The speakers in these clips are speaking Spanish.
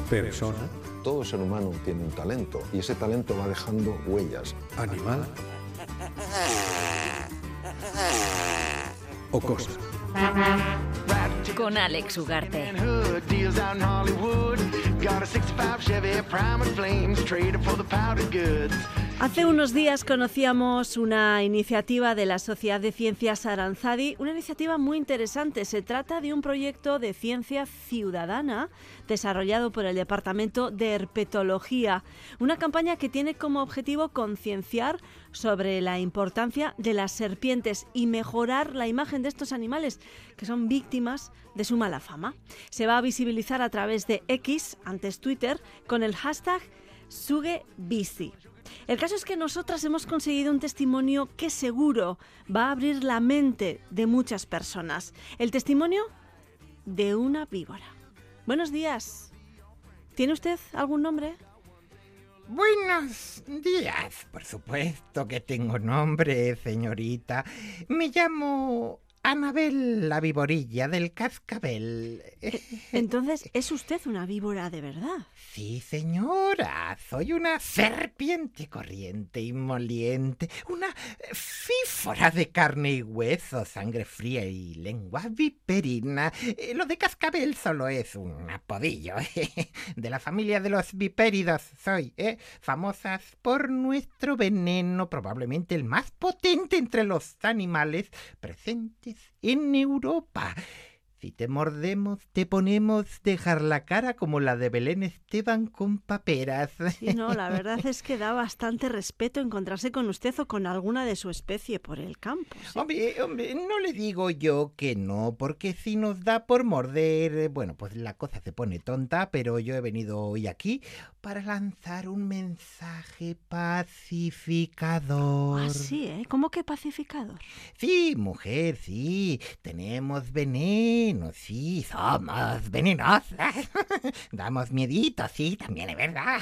persona, Todo ser humano tiene un talento y ese talento va dejando huellas. animal o cosa. Con Alex Ugarte. Hace unos días conocíamos una iniciativa de la Sociedad de Ciencias Aranzadi, una iniciativa muy interesante. Se trata de un proyecto de ciencia ciudadana desarrollado por el Departamento de Herpetología, una campaña que tiene como objetivo concienciar sobre la importancia de las serpientes y mejorar la imagen de estos animales que son víctimas de su mala fama. Se va a visibilizar a través de X, antes Twitter, con el hashtag #SugeBici. El caso es que nosotras hemos conseguido un testimonio que seguro va a abrir la mente de muchas personas. El testimonio de una víbora. Buenos días. ¿Tiene usted algún nombre? Buenos días, por supuesto que tengo nombre, señorita. Me llamo Anabel la Viborilla del Cascabel. Entonces, ¿es usted una víbora de verdad? Sí, señora, soy una serpiente corriente y moliente, una fífora de carne y hueso, sangre fría y lengua viperina. Lo de cascabel solo es un apodillo. De la familia de los vipéridos soy, famosas por nuestro veneno, probablemente el más potente entre los animales presentes en Europa. Si te mordemos, te ponemos dejar la cara como la de Belén Esteban con paperas. Sí, no, la verdad es que da bastante respeto encontrarse con usted o con alguna de su especie por el campo. ¿Sí? Hombre, no le digo yo que no, porque si nos da por morder, bueno, pues la cosa se pone tonta, pero yo he venido hoy aquí para lanzar un mensaje pacificador. Ah, sí, ¿eh? ¿Cómo que pacificador? Sí, mujer, sí, tenemos veneno, sí, somos venenosas. Damos miedito, sí, también es verdad.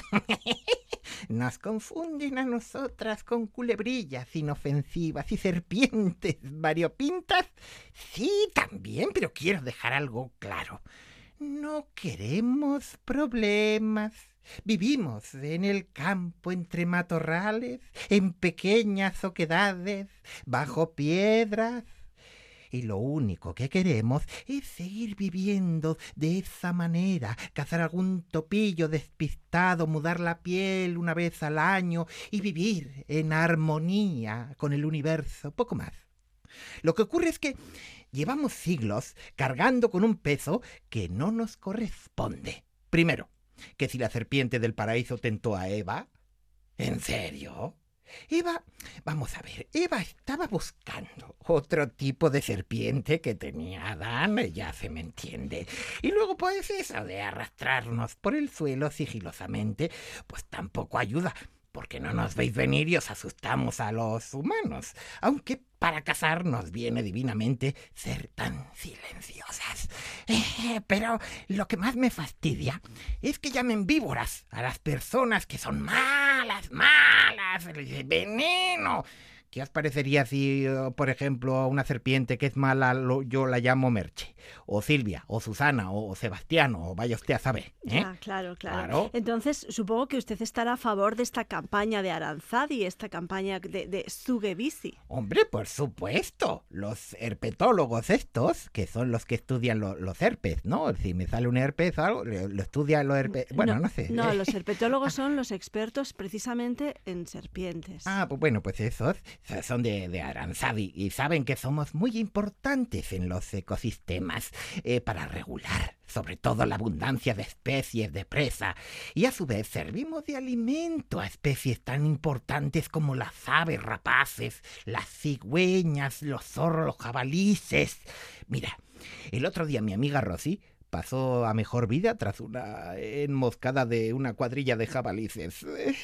Nos confunden a nosotras con culebrillas inofensivas y serpientes variopintas. Sí, también, pero quiero dejar algo claro. No queremos problemas. Vivimos en el campo entre matorrales, en pequeñas oquedades, bajo piedras. Y lo único que queremos es seguir viviendo de esa manera, cazar algún topillo despistado, mudar la piel una vez al año y vivir en armonía con el universo, poco más. Lo que ocurre es que llevamos siglos cargando con un peso que no nos corresponde. Primero, que si la serpiente del paraíso tentó a Eva. ¿En serio? Vamos a ver, Eva estaba buscando otro tipo de serpiente que tenía Adán, ya se me entiende. Y luego pues eso de arrastrarnos por el suelo sigilosamente, pues tampoco ayuda, porque no nos veis venir y os asustamos a los humanos, aunque para cazar nos viene divinamente ser tan silenciosas. Pero lo que más me fastidia es que llamen víboras a las personas que son malas, veneno. ¿Qué os parecería si, por ejemplo, a una serpiente que es mala yo la llamo Merche, o Silvia, o Susana, o Sebastiano, o vaya usted a saber? Ya, claro. Entonces, supongo que usted estará a favor de esta campaña de Aranzadi, esta campaña de SugeBici. Hombre, por supuesto. Los herpetólogos estos, que son los que estudian los herpes, ¿no? Si me sale un herpes o algo, lo estudian los herpes. Bueno, no sé. No, los herpetólogos son los expertos precisamente en serpientes. Ah, pues bueno, pues esos son de Aranzadi y saben que somos muy importantes en los ecosistemas para regular sobre todo la abundancia de especies de presa, y a su vez servimos de alimento a especies tan importantes como las aves rapaces, las cigüeñas, los zorros, los jabalíes. Mira, el otro día mi amiga Rosy pasó a mejor vida tras una emboscada de una cuadrilla de jabalíes.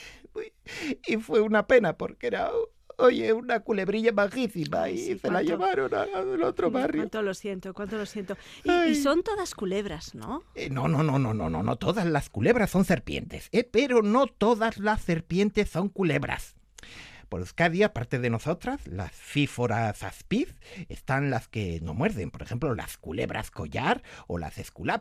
Y fue una pena porque era... Oye, una culebrilla bajísima y sí, se la llevaron al otro barrio. Cuánto lo siento. Y son todas culebras, ¿no? No todas las culebras son serpientes, pero no todas las serpientes son culebras. Por Euskadi, aparte de nosotras, las fíforas aspid, están las que no muerden, por ejemplo, las culebras collar o las esculapio.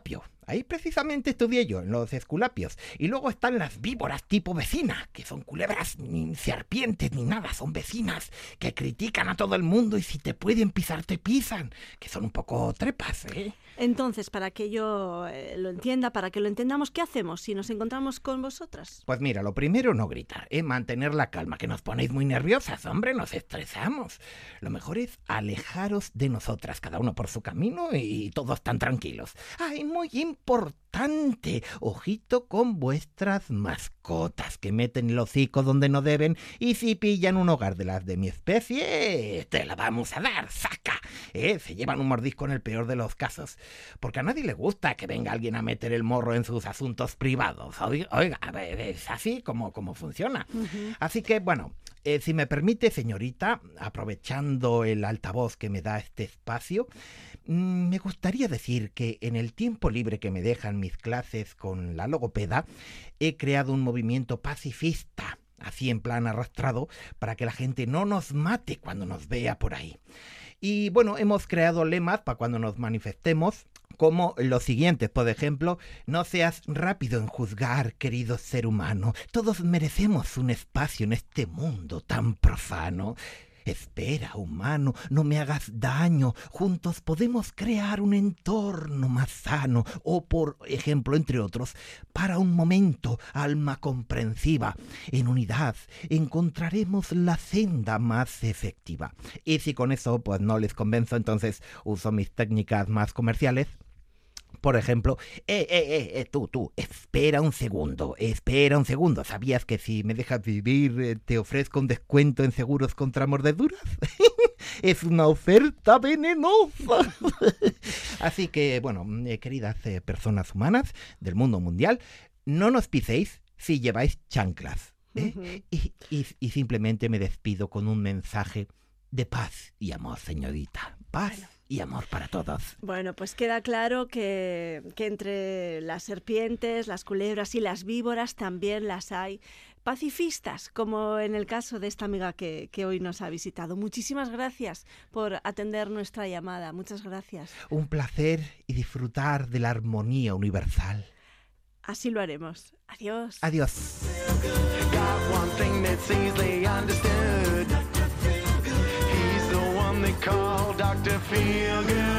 Ahí precisamente estudié yo, en los esculapios. Y luego están las víboras tipo vecina, que son culebras ni serpientes ni nada, son vecinas que critican a todo el mundo y si te pueden pisar te pisan, que son un poco trepas, ¿eh? Entonces, para que yo lo entienda, para que lo entendamos, ¿qué hacemos si nos encontramos con vosotras? Pues mira, lo primero no gritar, mantener la calma, que nos ponéis muy nerviosas, hombre, nos estresamos. Lo mejor es alejaros de nosotras, cada uno por su camino y todos tan tranquilos. ¡Ay, muy importante! Ojito con vuestras mascotas, que meten el hocico donde no deben y si pillan un hogar de las de mi especie, te la vamos a dar, saca. Se llevan un mordisco en el peor de los casos, porque a nadie le gusta que venga alguien a meter el morro en sus asuntos privados. Oiga, es así como funciona. Uh-huh. Así que, bueno, si me permite, señorita, aprovechando el altavoz que me da este espacio, me gustaría decir que en el tiempo libre que me dejan mis clases con la logopeda, he creado un movimiento pacifista, así en plan arrastrado, para que la gente no nos mate cuando nos vea por ahí. Y bueno, hemos creado lemas para cuando nos manifestemos, como los siguientes, por ejemplo: no seas rápido en juzgar, querido ser humano. Todos merecemos un espacio en este mundo tan profano. Espera, humano, no me hagas daño. Juntos podemos crear un entorno más sano. O, por ejemplo, entre otros, para un momento, alma comprensiva. En unidad encontraremos la senda más efectiva. Y si con eso pues no les convenzo, entonces uso mis técnicas más comerciales. Por ejemplo, tú, espera un segundo. ¿Sabías que si me dejas vivir te ofrezco un descuento en seguros contra mordeduras? Es una oferta venenosa. Así que, bueno, queridas personas humanas del mundo mundial, no nos piséis si lleváis chanclas. Uh-huh. Y simplemente me despido con un mensaje de paz y amor, señorita. Paz. Bueno. Y amor para todos. Bueno, pues queda claro que entre las serpientes, las culebras y las víboras también las hay pacifistas, como en el caso de esta amiga que hoy nos ha visitado. Muchísimas gracias por atender nuestra llamada. Muchas gracias. Un placer y disfrutar de la armonía universal. Así lo haremos. Adiós. Adiós. Call Dr. Feelgood.